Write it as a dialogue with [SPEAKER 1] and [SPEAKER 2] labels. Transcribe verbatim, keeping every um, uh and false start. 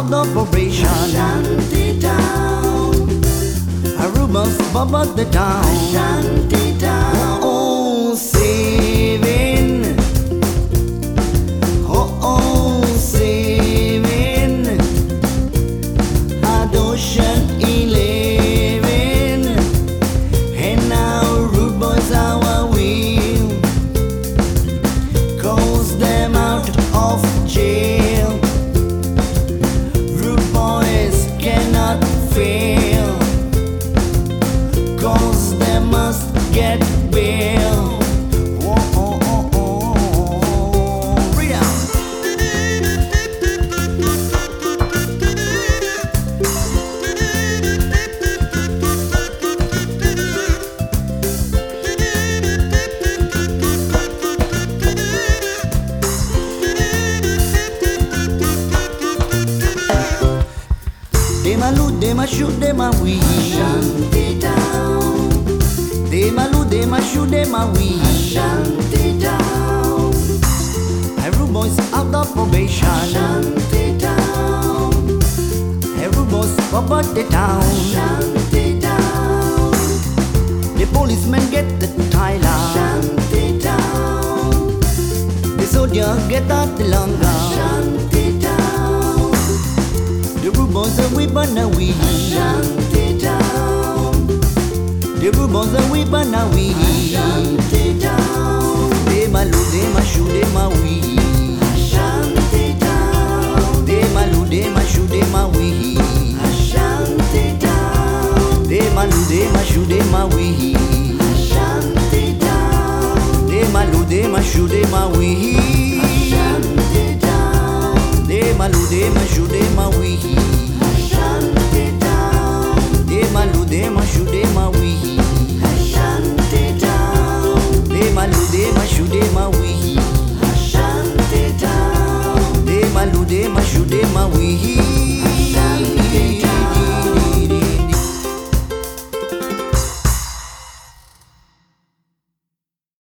[SPEAKER 1] out of operation.
[SPEAKER 2] Ashanti town,
[SPEAKER 1] Aruba's bubbled the town.
[SPEAKER 2] Ashanti town.
[SPEAKER 1] Oh, saving. Oh, oh, saving. Adoption eleven. And now rude boys our will. Calls them out of jail. Rude boys cannot fail. Cause they must get bail. Oh, oh, oh, oh. Read out. They ma loot, they ma shoot, they ma weed.
[SPEAKER 2] Ashanti town,
[SPEAKER 1] They ma loot, they ma shoot, they ma weed.
[SPEAKER 2] Ashanti town,
[SPEAKER 1] Every boy's out of probation.
[SPEAKER 2] Ashanti town,
[SPEAKER 1] Every boy's up the town.
[SPEAKER 2] Ashanti town,
[SPEAKER 1] The policemen get the Tyler.
[SPEAKER 2] Ashanti town,
[SPEAKER 1] The soldier get out the longer.
[SPEAKER 2] Ashanti town,
[SPEAKER 1] The rude boys are weeping a weed.
[SPEAKER 2] Ashanti town,
[SPEAKER 1] The rude boys are weeping a weed.
[SPEAKER 2] Ashanti town,
[SPEAKER 1] They ma loot, they ma shoot, they ma weed.
[SPEAKER 2] Ashanti town,
[SPEAKER 1] They ma loot, they ma shoot, they ma weed.
[SPEAKER 2] Ashanti town,
[SPEAKER 1] They ma loot, they ma shoot, they ma weed.
[SPEAKER 2] Ashanti town,
[SPEAKER 1] They ma loot, they ma shoot, they ma weed.